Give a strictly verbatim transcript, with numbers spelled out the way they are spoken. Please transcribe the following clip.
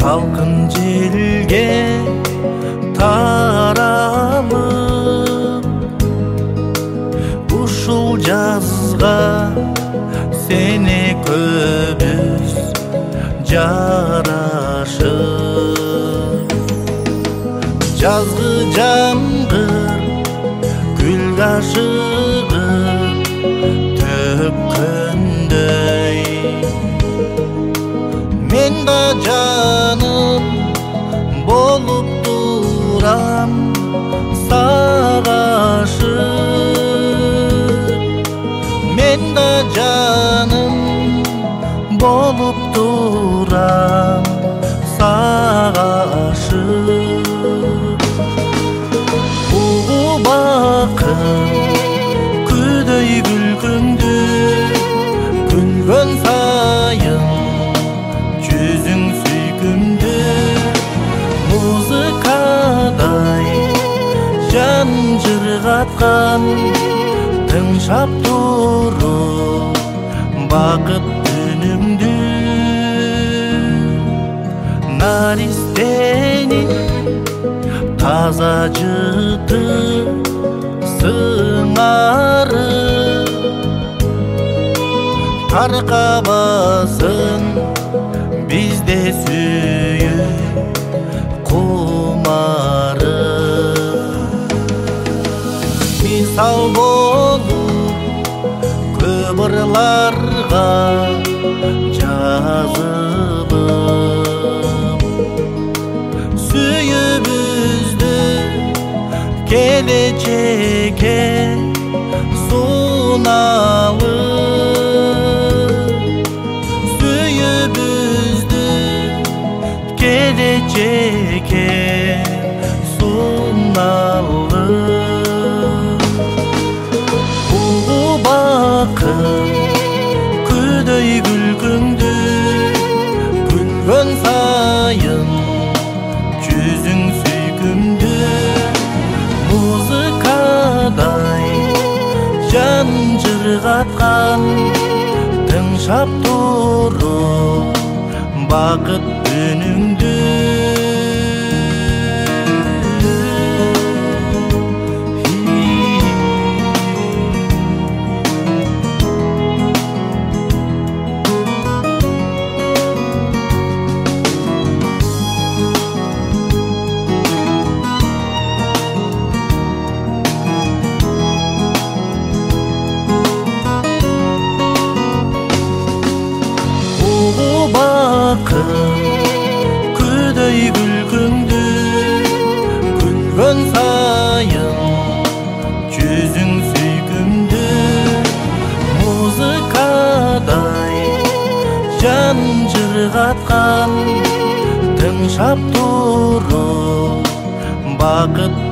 салқын желге таралып, ушул жазга сени көбүз жарашып. Жазгы жамгыр күл кашыгып төккөндөй, мен да жаным болуп турам сага ашык. Мен да жаным болуп турам сага ашык. Угуп акын күдөй күлкүңдү, күлгөн сайын жүзүң сүйкүмдү. Музыкадай жан жыргаткан, тыңшап туруп бакыт түнүңдү. Наристенин таза жыты сыңары таркабасын бизде сүйүү кумары. Мисал болуп көп ырларга жазылып, сүйүүбүздү келечекке суналып, сүйүүбүздү келечекке суналып. Угуп акын күдөй күлкүңдү, күлгөн сайын жүзүң сүйкүмдү. Музыкадай жан жыргаткан, тыңшап туруп бакыт түнүңдү. Угуп акын күдөй күлкүңдү, күлгөн сайын жүзүң сүйкүмдү. Музыкадай жан жыргаткан, тыңшап туруп бакыт